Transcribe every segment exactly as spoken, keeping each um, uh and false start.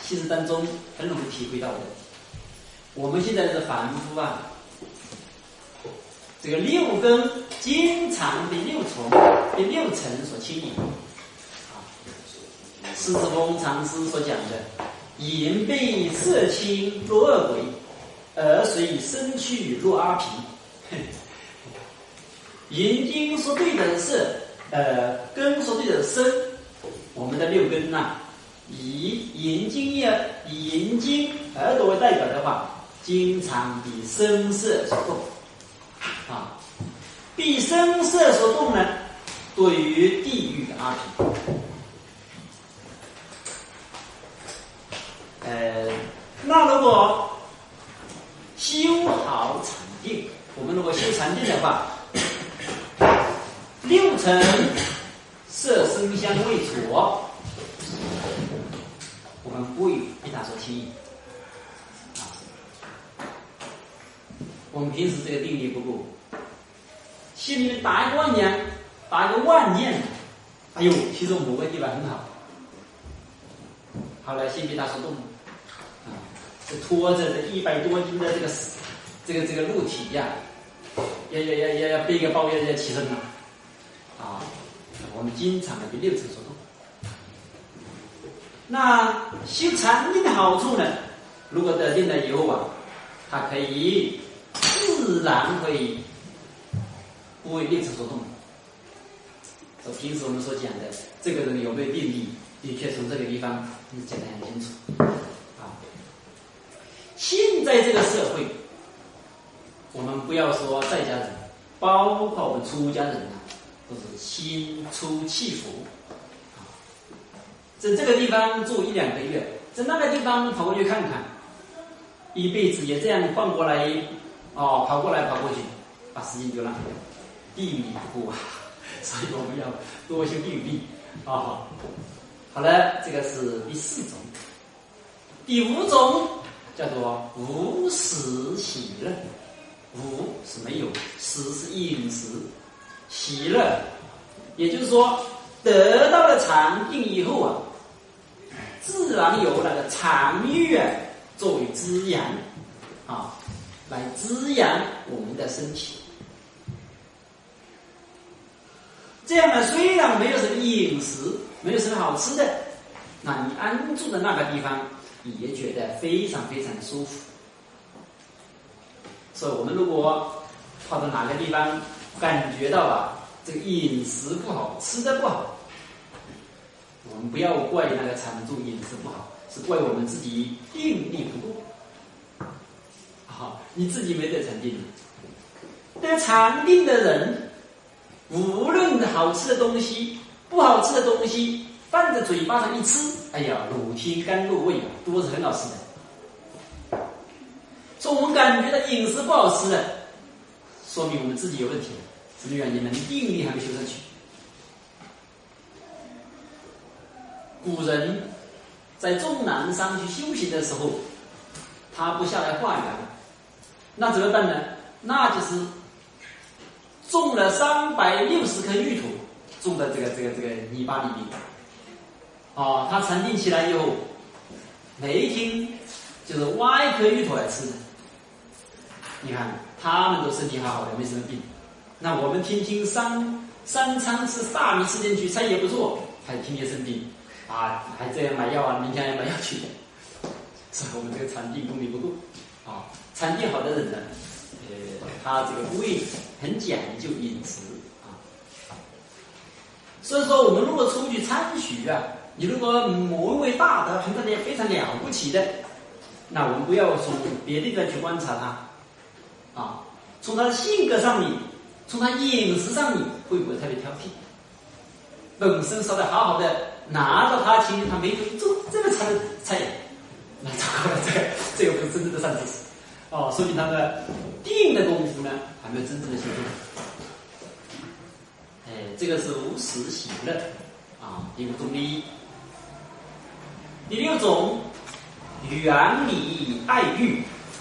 现实当中很容易体会到的。我们现在是凡夫啊，这个六根经常被六尘、被六尘所牵引。啊，狮子峰禅师所讲的“眼被色侵若恶鬼，耳随身去若阿皮”。眼睛所对的是呃根所对的身，我们的六根呐、啊，以眼睛呀以眼睛耳朵为代表的话，经常被声色所动啊，被声色所动呢，对于地狱的阿皮。呃，那如果修好禅定，我们如果修禅定的话，六尘色声香味触，我们不会被它所牵引。啊，我们平时这个定力不够，心里面打一个万年，打一个万念，哎呦，其实某个地方很好，好了，先被它所动，啊，这拖着这一百多斤的这个这个这个肉体呀、啊，要要要要要背个包要要起身了。啊，我们经常的被六尘所动。那修禅定的好处呢？如果得定了以后啊，它可以自然会不为六尘所动。so, 平时我们所讲的，这个人有没有定力，的确从这个地方你讲得很清楚。啊，现在这个社会，我们不要说在家人，包括我们出家人啊。都是心出气浮，啊，在这个地方住一两个月，在那个地方跑过去看看，一辈子也这样换过来，哦，跑过来跑过去，把时间就浪费了，地狱不顾啊！所以我们要多修地狱力啊。好了，这个是第四种，第五种叫做无始喜乐，无是没有，始是饮食。喜乐，也就是说，得到了禅定以后啊，自然有那个禅悦啊作为滋养啊，来滋养我们的身体。这样呢，虽然没有什么饮食，没有什么好吃的，那你安住的那个地方，你也觉得非常非常的舒服。所以我们如果跑到哪个地方，感觉到啊，这个饮食不好，吃的不好，我们不要怪那个禅住饮食不好，是怪我们自己定力不够。好，你自己没得禅定，得禅定的人，无论好吃的东西、不好吃的东西，放在嘴巴上一吃，哎呀，乳清甘露味啊，都是很好吃的。所以我们感觉到饮食不好吃的，说明我们自己有问题了。什么原因呢？你定力还没修上去。古人在终南山去修行的时候，他不下来化缘，那怎么办呢？那就是种了三百六十颗芋头，种在这个这个这个泥巴里面。哦，他禅定起来以后，每一天就是挖一颗芋头来吃的。你看，他们都身体好好的，没什么病。那我们天天三三餐吃大米吃进去，菜也不做，还天天生病啊，还这样买药啊，明天还买药去的。所以我们这个禅定功力不够啊。禅定好的人呢，呃，他这个胃很讲究饮食啊。所以说，我们如果出去参学啊，你如果某一位大德很特别非常了不起的，那我们不要从别的地方去观察他啊，从他的性格上面。从他饮食上面会不会特别挑剔？本身烧的好好的，拿到他前面他眉头一皱，这个菜菜，那糟糕了，这个这个不是真正的善知识哦，说明他的定的功夫呢还没有真正的修正。哎，这个是无始喜乐啊，第五种利益。第六种，远离爱欲。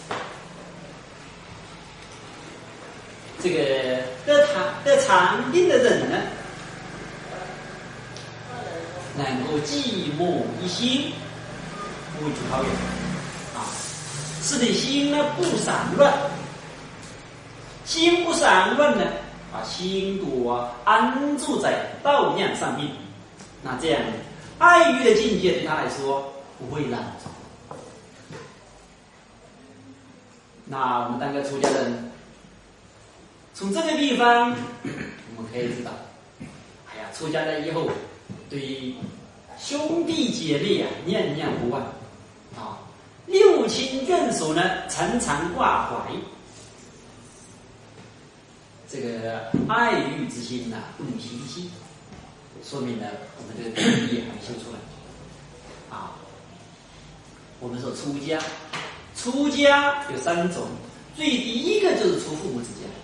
这个得禅得禅定的人呢，能够寂寞一心， 不会去讨厌啊，使你心呢不散乱，心不散乱呢，把心度啊安住在道量上面，那这样爱欲的境界对他来说不会染着。那我们当个出家人，从这个地方我们可以知道，哎呀，出家了以后，对于兄弟姐妹啊，念念不忘啊，六亲眷属呢，常常挂怀，这个爱欲之心呐、啊，不能平息，说明呢，我们这个定力还没修出来啊。我们说出家。出家有三种，最第一个就是出父母之家。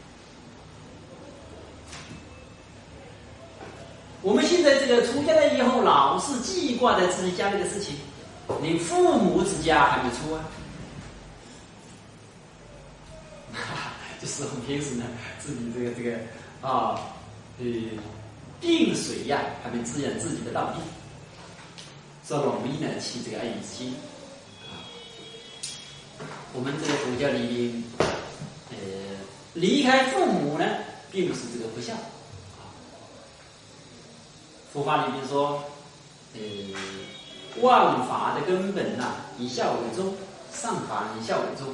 我们现在这个出家了以后，老是记挂在自己家里的事情，连父母之家还没出啊。就是我们平时呢，自己这个这个啊，呃，病水呀、啊，还没滋养自己的道病，所以容易呢起这个爱欲之心。我们这个佛教里面，呃，离开父母呢，并不是这个不孝。佛法里面说，呃，万法的根本呐、啊，以孝为宗；上法以孝为宗。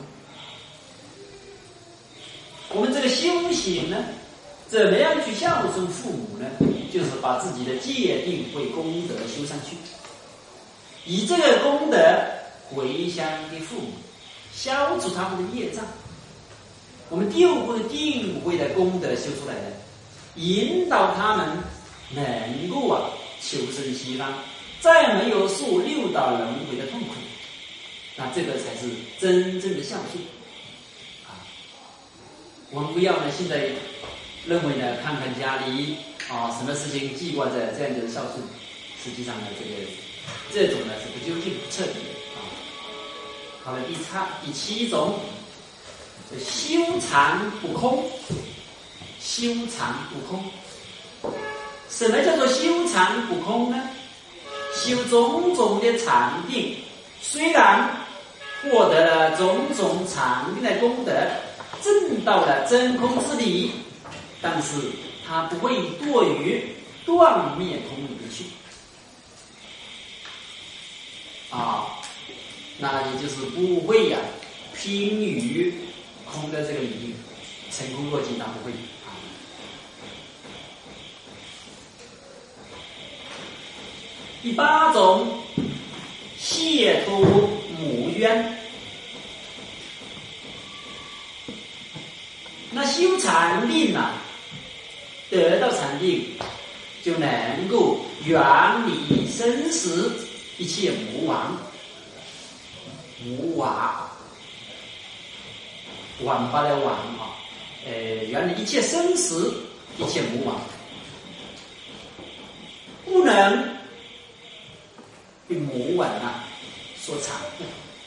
我们这个修行呢，怎么样去孝顺父母呢？就是把自己的戒定慧功德修上去，以这个功德回向给父母。消除他们的业障，我们第五步的定慧的功德修出来的，引导他们能够啊求生西方，再没有受六道轮回的痛苦，那这个才是真正的孝顺啊！我们不要呢，现在认为呢，看看家里啊，什么事情记挂着，这样就是孝顺，实际上呢，这个这种呢是不究竟、不彻底的。好了，第七第七种，修禅不空。修禅不空，什么叫做修禅不空呢？修种种的禅定，虽然获得了种种禅定的功德，证到了真空之理，但是它不会堕于断灭空里面去啊。那也就是不会呀、啊，拼于空的这个领域，成空若尽，那不会啊。第八种，解脱母冤。那修禅定啊，得到禅定，就能够远离生死一切魔王。无瓦，晚发的晚啊，呃，远离一切生死，一切魔王，不能被魔王啊所缠缚。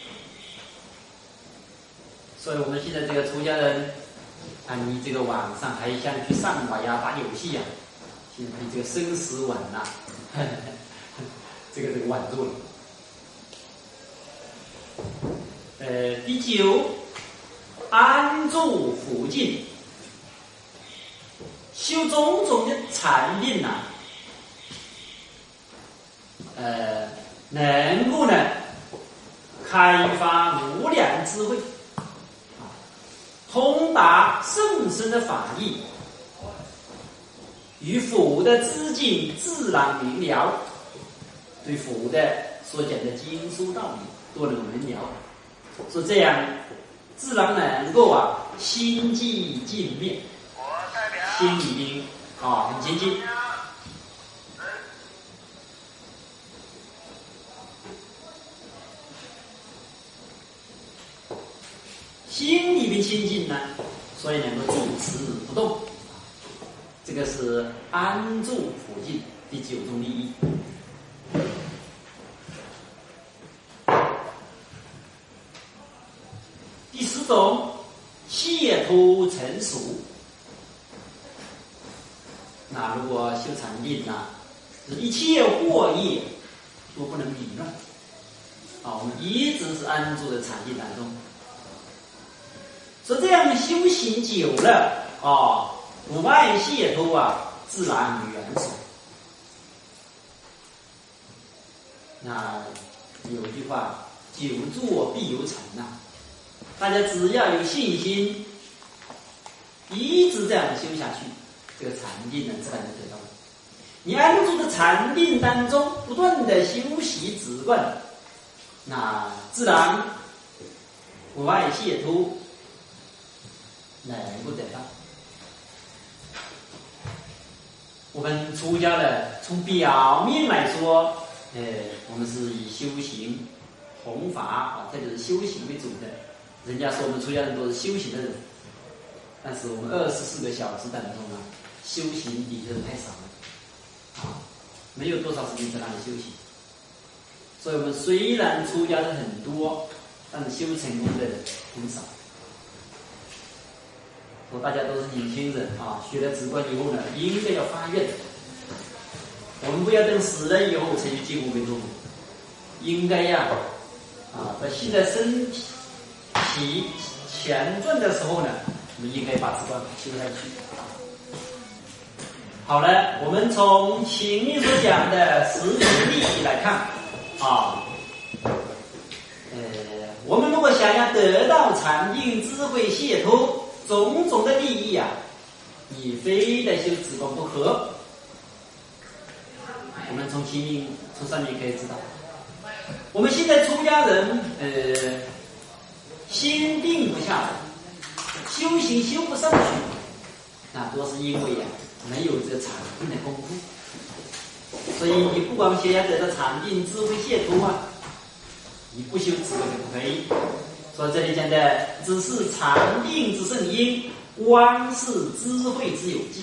所以我们现在这个出家人啊，你这个晚上还想去上瓦呀、打游戏呀、啊，现在被这个生死网呐、啊，这个这个挽住了。呃，第九，安住佛境，修种种的禅定呐、啊，呃，能够呢开发无量智慧，啊，通达甚深的法义，与佛的知境自然明了，对佛的所讲的经书道理都能明了。说这样自然能够啊心寂静灭，心里边啊很清净。心里边清净呢，所以能够住持不动。这个是安住佛境第九种利益。第十种，解脱成熟。那如果修禅定呢，一切惑业都不能迷乱。 啊，我们一直是安住在禅定当中。说这样修行久了啊，无碍解脱啊，自然圆熟。那有句话，久坐必有成呐、啊。大家只要有信心，一直这样修下去，这个禅定呢，自然就得到了。你安住的禅定当中，不断的修习止观，那自然无碍解脱能够得到。我们出家的，从表面来说，呃，我们是以修行、弘法啊，特别是修行为主的。人家说我们出家人都是修行的人，但是我们二十四个小时当中啊，修行的确是太少了。啊，没有多少时间在那里休息，所以我们虽然出家人很多，但是修成功的人很少。说大家都是年轻人啊，学了止观以后呢，应该要发愿。我们不要等死了以后才去进无为路，应该呀，啊，在现在身体强壮的时候呢，我们应该把止观修下去。好了，我们从前面所讲的实际利益来看，啊，呃，我们如果想要得到禅定、智慧、解脱种种的利益啊，你非得修止观不可。我们从前面、从上面可以知道，我们现在出家人，呃，心定不下来，修行修不上去，那都是因为呀、啊。没有这个禅定的功夫，所以你不光想要得到禅定、智慧、解脱啊，你不修止观就不可以。所以这里讲的只是禅定之圣因，观是智慧之有迹。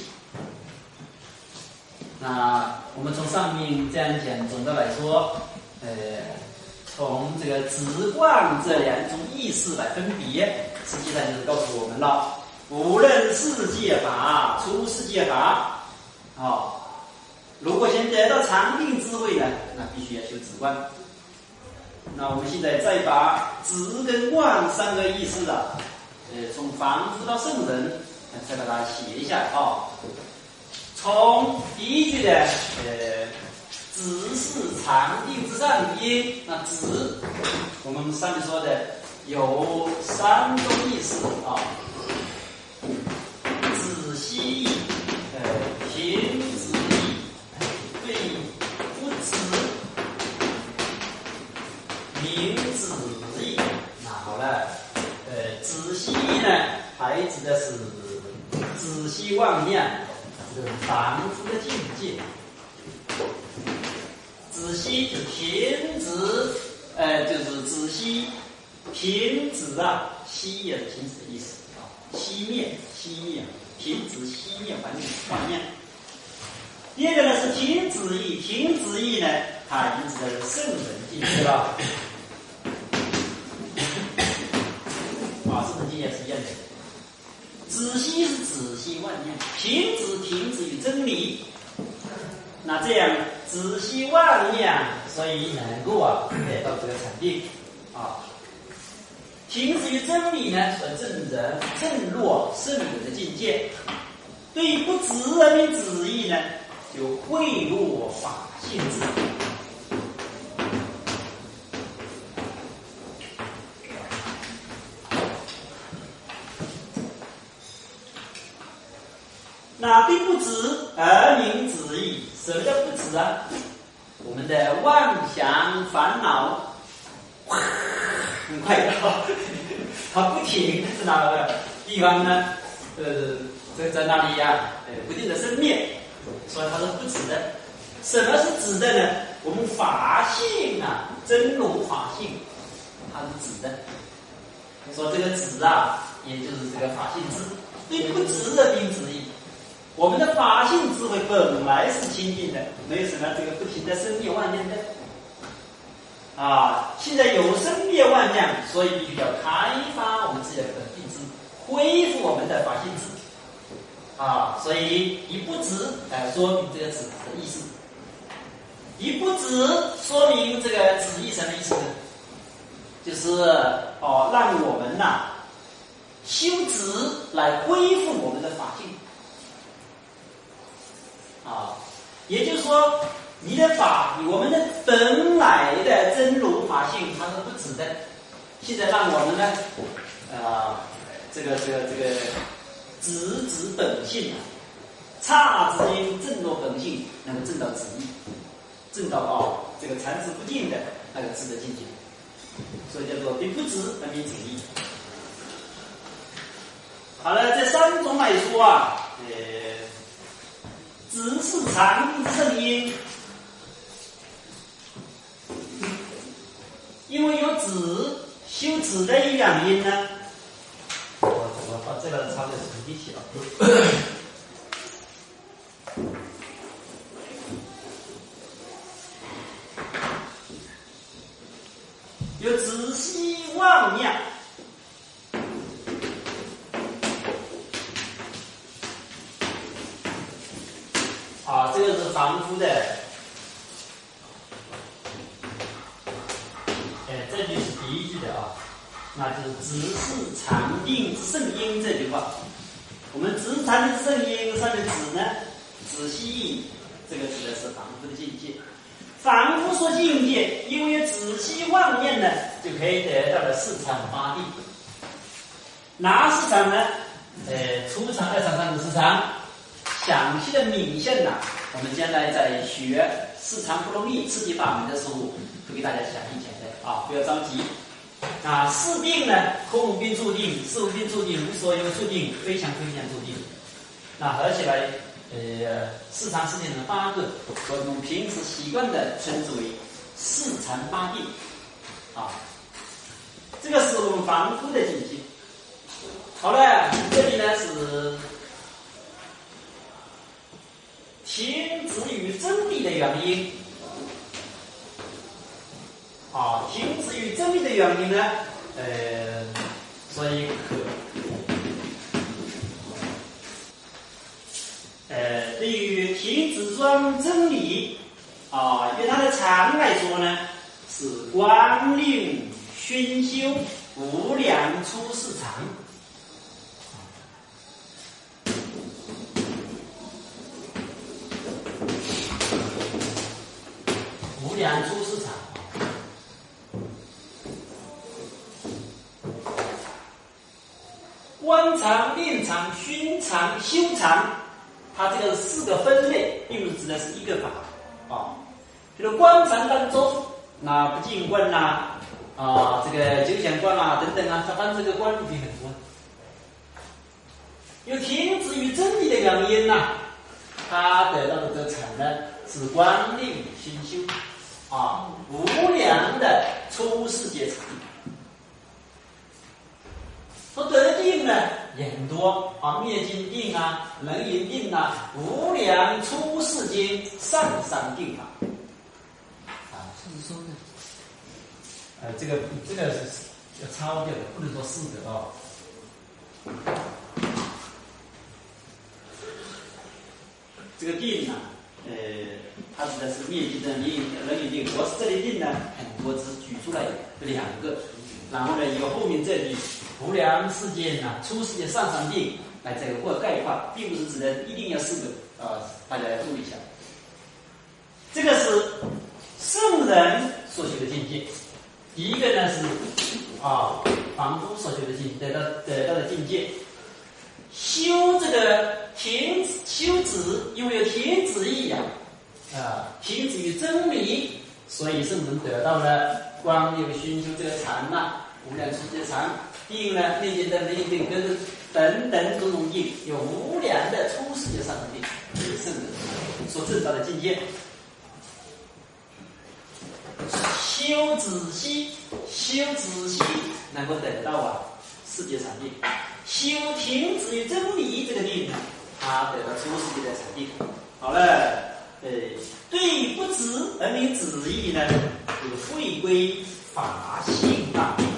那我们从上面这样讲，总的来说，呃，从这个止观这两种意识来分别，实际上就是告诉我们了。无论世界法、出世界法，哦，如果想得到禅定智慧呢，那必须要修止观。那我们现在再把止跟观三个意思的，呃，从凡夫到圣人，再把它写一下啊、哦。从第一句的呃，止是禅定之上因，那止，我们上面说的有三种意思啊。止息意，呃，平止意，对不止，明止意。那好了，呃，止息意呢，还指的是止息妄念，这个凡夫的境界。止息就平止，呃，就是止息平止啊，息也是平止的意思。熄灭，熄灭，停止熄灭环境幻念。第二个呢是停止意，停止意呢，它已经指的是圣人境界了。啊，圣人境界是一样的。止息是止息万念，停止停止于真理。那这样止息万念，所以能够啊得到这个禅定啊。停止于真理呢，所证人证落圣人的境界；对于不执而明止意呢，就慧落法性智。那对不执而明止意，什么叫不执啊？我们的妄想烦恼很快的，它不停在哪个地方呢？呃，在在那里呀、啊，呃，不定的生灭，所以它是不止的。什么是止的呢？我们法性啊，真如法性，它是止的。说这个止啊，也就是这个法性智，对不止的明止意。我们的法性智慧本来是清净的，没有什么这个不停的生灭妄念的。啊，现在有生灭万象，所以必须要开发我们自己的本定智，恢复我们的法性智。啊，所以以不止来说明这个止的意思。以不止说明这个止意什么意思呢？ 就是哦，让我们呐、啊、修止来恢复我们的法性啊，也就是说，你的法，我们的本来的真如法性，它是不止的。现在让我们呢，啊、呃，这个这个这个直指本性，刹之间正落本性，能够证到止意，证到哦这个禅师不净的那个智的境界。所以叫做并不止而名止意。好了，这三种来说啊，呃，止是禅定之圣因，因为有止修止的一两因呢。我我把这个抄在手机去了。有止息妄念，啊，这个是凡夫的，哎，这句是第一句的啊，那就是止是禅定之圣因这句话。我们止是禅定之圣因上面止呢，止息，这个指的是凡夫的境界。凡夫说境界，因为有止息妄念呢，就可以得到了四禅八定。哪四禅呢？呃，初禅、二禅、三禅、四禅。详细的名相呐，我们将来在学四禅不容易次第法门的时候，会给大家讲一讲的啊，不要着急。啊，四定呢，空无并处定、事无并处定、无所有处定、非想非想处定。那合起来。呃，四禅四定的八个，我们平时习惯的称之为四禅八定，啊，这个是我们凡夫的境界。好了，这里呢是停止于真理的原因，啊，停止于真理的原因呢，呃，所以可。呃，对于停止庄真理啊，对它的禅来说呢，是观令熏修无量出世禅。无量出世禅，观禅、练禅、熏禅、修禅。它这个四个分类，并不是指的是一个法啊。比如观禅当中，那不净观呐，啊，这个九显观啊等等啊，它当这个观已经很多。有停止于真理的原因呐、啊，它得到的这个禅呢是观令熏修啊，无量的出世界禅。说得定呢也很多啊，灭尽定啊，人云定啊，无量出世间上上定法啊，就是说呢，呃，这个这个是要抄掉的，不能说四个哦。这个定啊，呃，它指的是灭尽的定、人云定。我是这里定呢，很多只举出来两个，然后呢，有后面这里。无量世界呢，出世界上上定来这个或概括，并不是指的一定要四个啊、呃，大家要注意一下。这个是圣人所修的境界。第一个呢是啊，凡夫所修的境得到得到的境界。修这个停修止，因为有停止意呀，啊，停止于真理，所以圣人得到了光有熏修这个禅呐、啊，无量出世界禅。定呢，内界的内定跟等等种种定，有无量的出世界上的定，这是圣人所证到的境界。修止息，修止息能够得到啊世界禅定；修停止于真理这个定呢，他得到出世界的禅定。好了，呃，对不止而名止意呢，就是回归法性大定。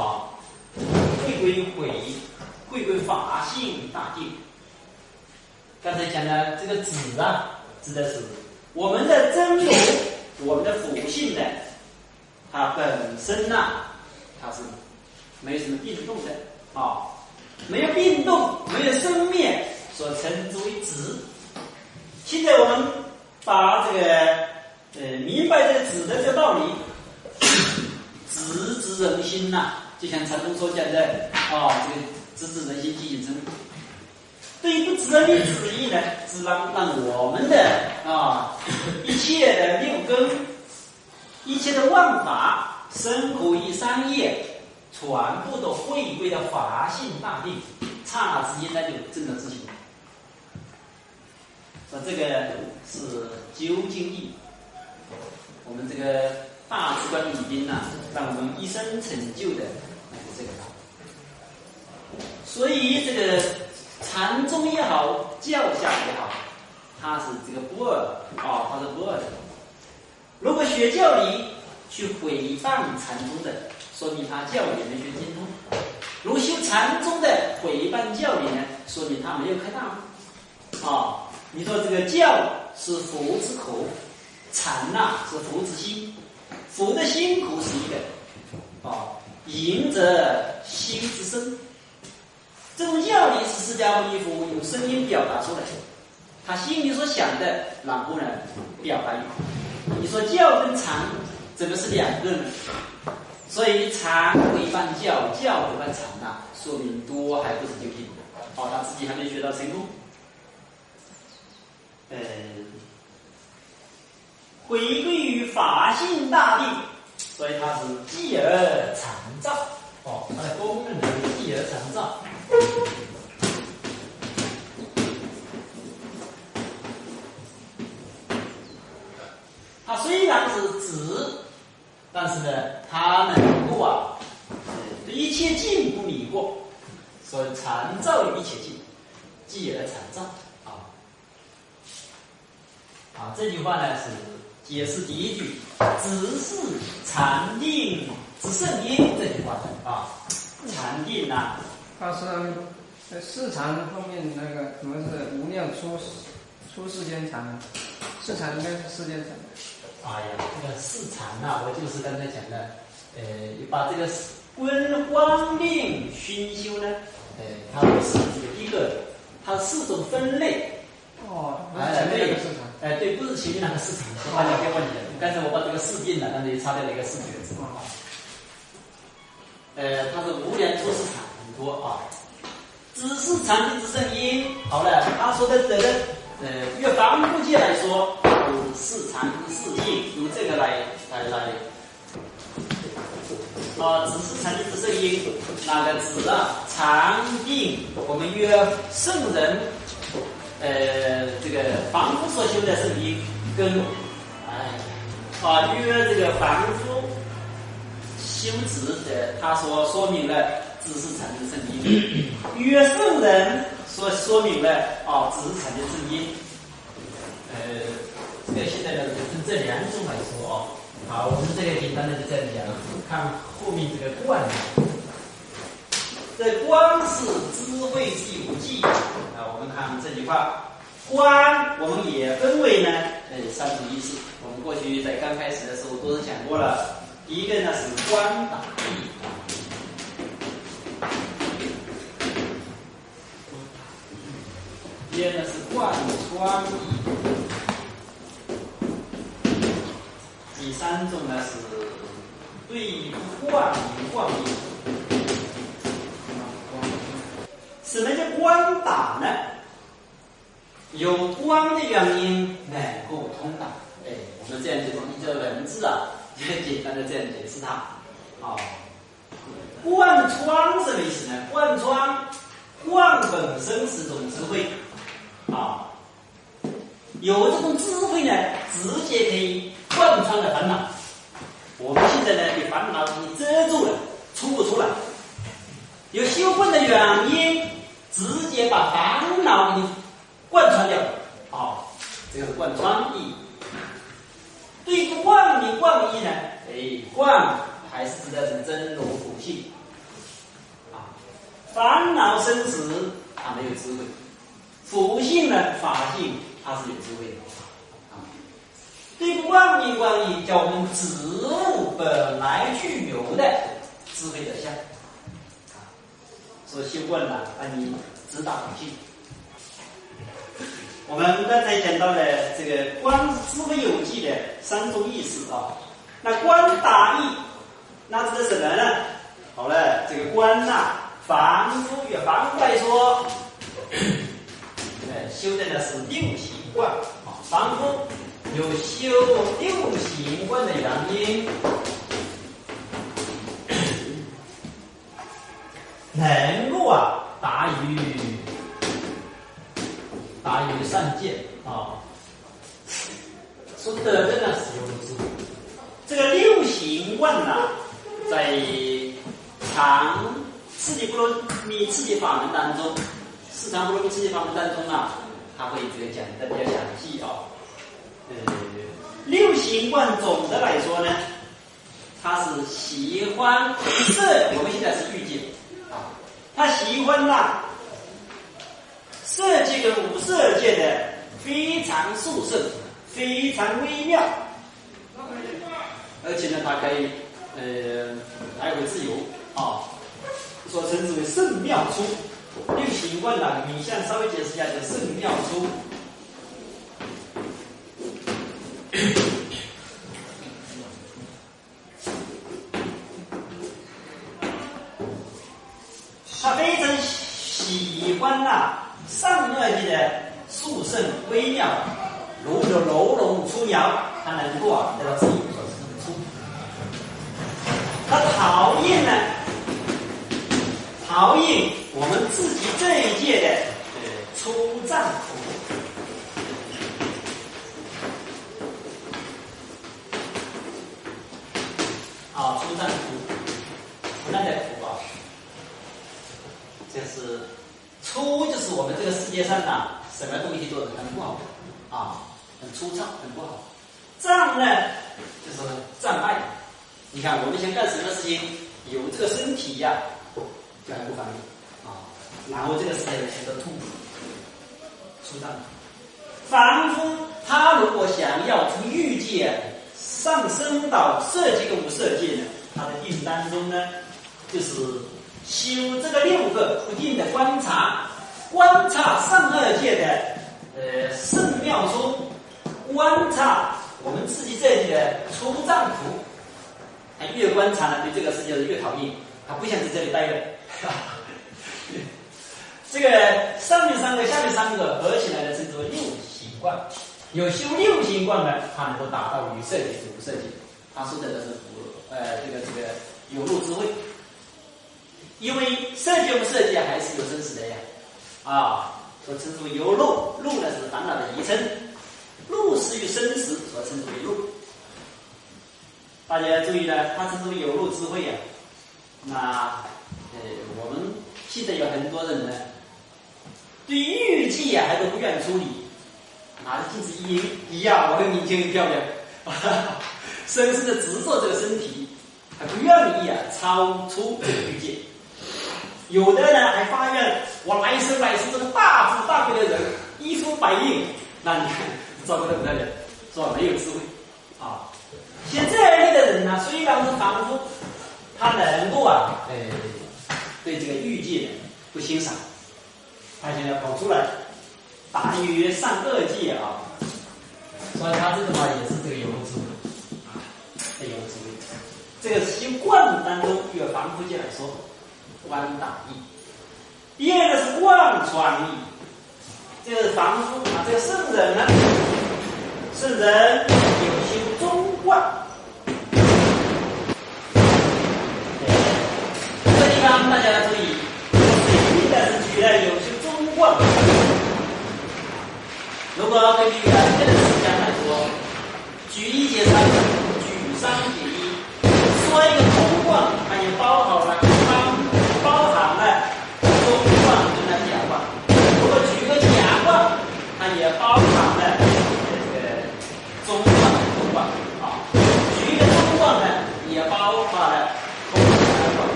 回归回归法性大定， 刚才讲的这个子啊，指的是我们的真如，我们的福性呢，它本身呐、啊，它是没有什么变动的啊、哦，没有变动，没有生灭，所称之为子。现在我们把这个呃明白这个子的这个道理，直指人心呐、啊，就像禅宗所讲的啊、哦，这个直指人心，即引成。对于不直的旨意呢，是让让我们的啊一切的六根、一切的万法、生活与三业，全部都回归到法性大定，刹那之间那就真的自信。说这个是究竟义，我们这个大智观里边呐、啊，让我们一生成就的那是这个道。所以这个。禅宗也好，教下也好，它是这个不二啊、哦，它是不二的。如果学教理去毁谤禅宗的，说明他教理没学精通；如果修禅宗的毁谤教理呢，说明他没有开大悟。啊、哦，你说这个教是佛之口，禅呐、啊、是佛之心，佛的心口是一个，啊、哦，言者心之声。这种教理是释迦牟尼佛用声音表达出来的，他心里所想的，然后呢表达于口。你说教跟禅怎么是两个呢？所以禅毁谤教，教毁谤禅呐，说明多还不是究竟的。哦，他自己还没学到成功。呃，回归于法性大定，所以它是寂而常照。哦，它的功能是寂而常照。它虽然是子，但是呢，它能够啊，对一切境不迷惑，所以常照于一切境，寂而常照啊。啊，这句话呢是解释第一句“只是禅定之圣因”这句话的啊，禅定呐、啊。 它是在四禅后面那个什么是无量出出世间禅，四禅应该是世间禅。 哎呀，这个四禅呐、啊，我就是刚才讲的，呃，把这个观光令熏修呢，呃，它不是这个一个，它四种分类。 哦， 哎，对， 四禅。 哎，对，不是前面那个四禅，大家别忘记了。刚才我把这个四定了，但是擦掉了一个四这个字。呃，它是无量出世禅很多啊。只是禅定之圣因，好了，他说的这个，呃，越凡夫界来说，就是四禅之四境，由这个来来来，啊，只是禅定之圣因，那个指啊禅定，我们约圣人，呃，这个凡夫所修的圣因，跟，哎，啊约这个凡夫修持的，他所说明了。只是禅定圣因，约圣人所说明了啊，只是禅定圣因。呃，这个现在呢，就从这两种来说啊。好，我们这个简单的就这样讲，看后面这个观。这观是智慧之有记啊。我们看这句话，观我们也分为呢，呃，三种意思。我们过去在刚开始的时候都是讲过了。第一个呢是观打义。第二呢是贯穿义，第三种呢是对贯明贯义。什么叫观打呢？有观的原因能够通达。哎，我们这样就依照文字啊，也简单的这样解释它。啊，贯穿什么意思呢？贯穿，贯本身是种智慧。啊，有这种智慧呢，直接可以贯穿了烦恼。我们现在呢，被烦恼给遮住了，出不出来。有修观的原因，直接把烦恼给贯穿掉。啊，这个是贯穿义。对于贯明贯义呢，哎，贯还是指的是真如佛性。啊，烦恼生死，他没有智慧。福性性呢，法性它是有智慧的啊。对妄念妄意，叫我们植物本来具有的智慧的相啊。所以修观呢，把你直达本性。我们刚才讲到了这个观智慧有记的三种意思啊。那观达意，那指的什么呢？好了，这个观呐、啊，凡夫与反过来说，呃，修的呢是六行观啊。凡夫有修六行观的原因，能够啊达于。达于善见啊，说得的呢是有智慧。这个六行观呐，在常次第波罗蜜次第法门当中，四常波罗蜜次第法门当中啊，他会这个讲的比较详细啊。呃，六行观总的来说呢，他是喜欢色，我们现在是欲界啊，他喜欢呐、啊。色界跟无色界的非常殊胜，非常微妙，而且呢，它可以呃来回自由啊，所称之为圣妙出。六行观呢，你向稍微解释一下这圣妙出。他非常喜欢呐、啊。上二界的殊胜微妙，如有楼龙出鸟，它能够啊得到自由所生出。他讨厌呢，讨厌我们自己这一界的呃出丈苦。啊，出丈苦，苦难的苦啊，这是。粗就是我们这个世界上呐，什么东西做的很不好啊，很粗糙，很不好。障呢，就是障碍。你看，我们想干什么事情，有这个身体呀、啊，就很不方便啊。然后这个世界全都痛苦，粗障。凡夫他如果想要从欲界上升到色界跟无色界呢，他的定当中呢，就是。修这个六个不定的观察，观察上二界的呃圣妙出，观察我们自己这里的出丈苦。他越观察呢，对这个世界是越讨厌，他不想在这里待了。这个上面三个，下面三个合起来的称之为六行观。有修六行观呢，他能够达到于色界与无色界。他说的是呃这个这个有漏智慧。因为色界无色界还是有生死的呀，啊，所称之为有漏，漏呢是烦恼的遗称，漏是与生死所称之为漏。大家注意呢，它称之为有漏智慧呀。那呃，我们现在有很多人呢，对欲界呀还都不愿处理，拿着镜子一一呀，我很年轻很漂亮，深深的执着这个身体，还不愿意啊超出这个欲界。有的人还发愿，我来生来世这个大智大慧的人，一出百应，那你看糟糕的不得了，是吧？没有智慧啊。像这类的人呢，虽然是凡夫，他能够啊，呃，对这个欲界不欣赏，他现在跑出来，达于上二界啊，所以他这个嘛也是这个有智慧啊，这有智慧。这个修观当中，与凡夫界来说。观大义，第二个是望传义，这个是凡夫啊，这个圣人呢，圣人有修中观。这个地方大家要注意，应该是举了有修中观。如果根据原先的思想来说，举一解三，举三解一，说一个中观，它也包好了。包含了中观跟它假观，如果举个假观，它也包含了这个中观空观啊。举一个中观呢，也包含了空观。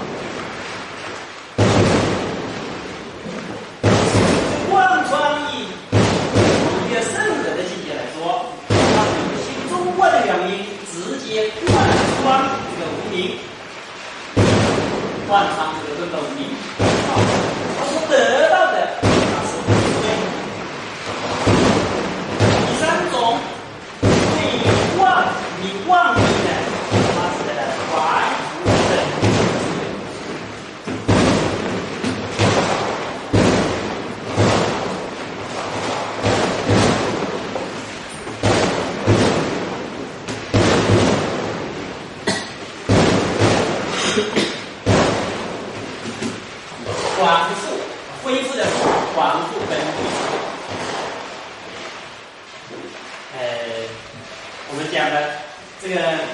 望传义，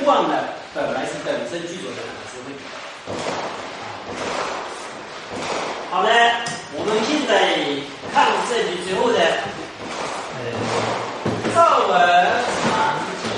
妄呢，本来是本身具足的智慧。好了，我们现在看这句最后的，呃，造而常记。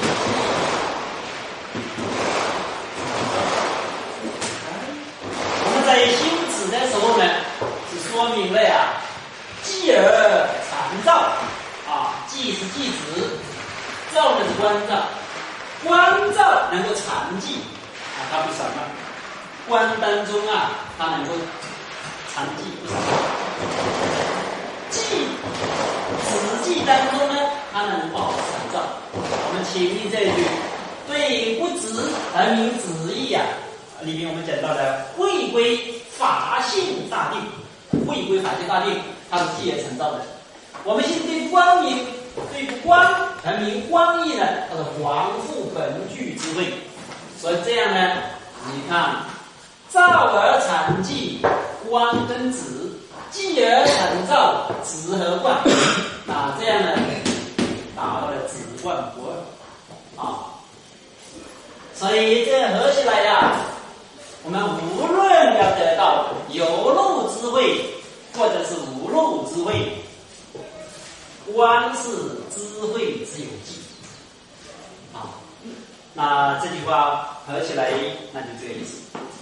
我们在修止的时候呢，是说明了呀，记而常照啊，记是记止，照呢是观照，观照能够常记啊，它不散乱。观当中啊，它能够常记不散乱。记止记当中呢，它能保持常照。我们前面这一句对不止而明止意啊，里面我们讲到的回归法性大定，回归法性大定，它是记而常照的。我们现在对光明，对光而明光义呢，它是还复本具之慧。所以这样呢，你看，照而常记，观跟止，记而常照，止和观，啊，这样呢，达到了止观不二啊。所以这合起来呀，我们无论要得到有漏智慧，或者是无漏智慧，光是智慧之有记啊。那这句话合起来，那就这个意思。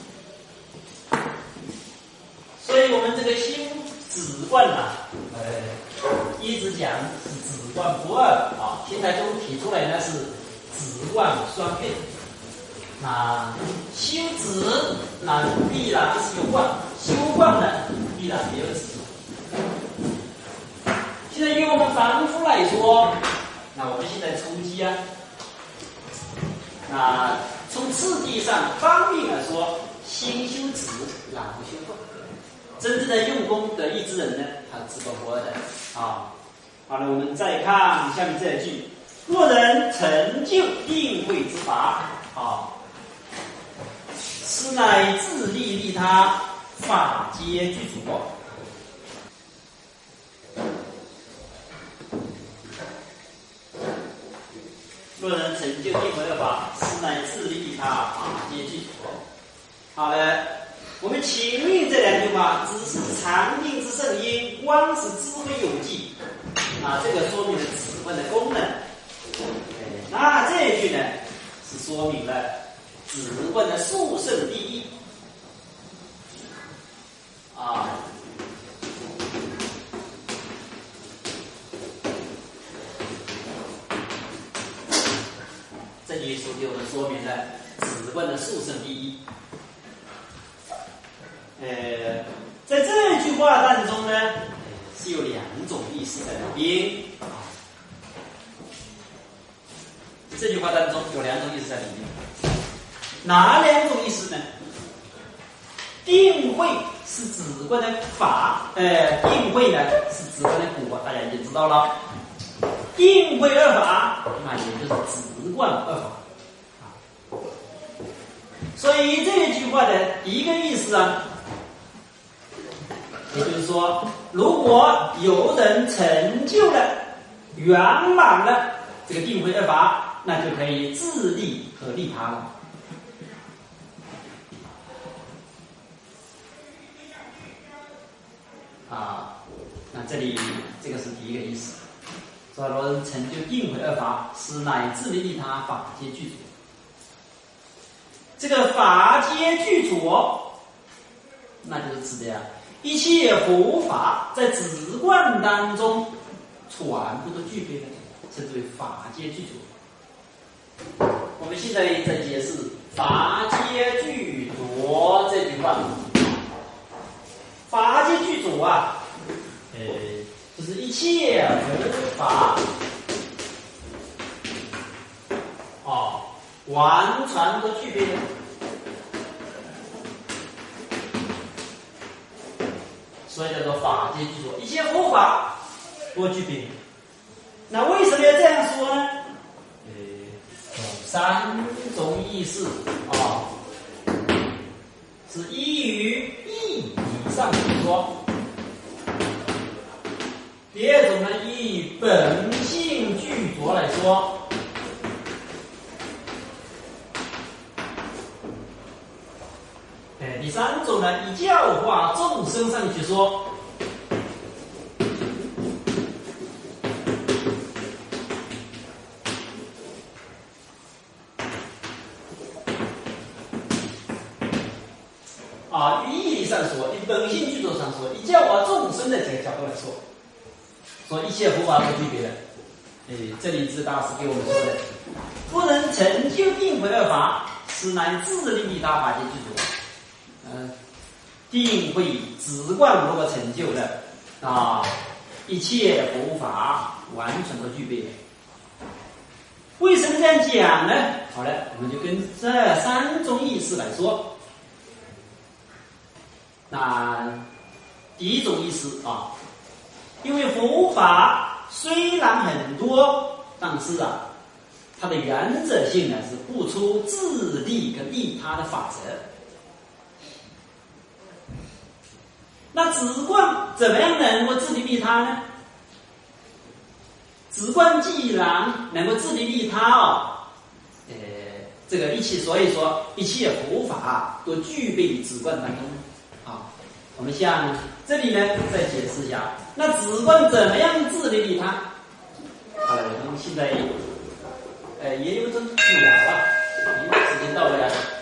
所以我们这个修止观呐，呃，一直讲是止观不二啊。现在中提出来呢是止观双运。那修止那必然是有观，修观呢必然也有止。现在用我们凡夫来说，那我们现在初级啊，那从次第上方面来说，先修止，然后修观。真正的用功得意之人呢，他是止观不二的啊。好了，我们再看下面这一句：若人成就定慧之法啊，此乃自利利他，法皆具足。若人成就定慧的法，此乃自利利他，法皆具足。好了。我们前面这两句话只是常定之圣因，光是智慧有记啊，这个说明了止观的功能。那这一句呢，是说明了止观的殊胜第一啊。这句书给我们说明了止观的殊胜第一。呃，在这句话当中呢，是有两种意思在里边啊。这句话当中有两种意思在里面，哪两种意思呢？定慧是止观的法，呃，定慧呢是止观的果，大家已经知道了。定慧二法，那也就是止观二法啊。所以这句话的第一个意思啊。也就是说，如果有人成就了、圆满了这个定慧二法，那就可以自利和利他了。啊，那这里这个是第一个意思。说若人成就定慧二法，此乃自利利他，法皆具足。这个法皆具足，那就是指的呀。一切佛法在止观当中全部都具备了，称之为法皆具足。我们现在在解释法皆具足这句话，法皆具足啊，呃，就是一切佛法哦，完全都具备了。所以叫做法皆具足，一切佛法都具备。那为什么要这样说呢？呃，有三种意思啊，是依于义理上去说；第二种呢，依于本性具足来说； 说呢，以教化众生上去说。啊，语义上说，以本性具足上说，以教化众生的这个角度来说，说一切佛法都具备了。哎，这里是大师给我们说的，不能成就定慧二法，实乃自利利他法界具足。嗯、呃，定慧直观如果成就了啊，一切佛法完全都具备了。为什么这样讲呢？好了，我们就跟这三种意思来说。那第一种意思啊，因为佛法虽然很多，但是啊，它的原则性呢是不出自利跟利他的法则。那止观怎么样能够自利利他呢？止观既然能够自利利他哦，呃，这个一切，所以说一切佛法都具备止观当中。啊，我们像这里呢，再解释一下，那止观怎么样自利利他？好了，我们现在呃也有种聊啊，因为时间到了。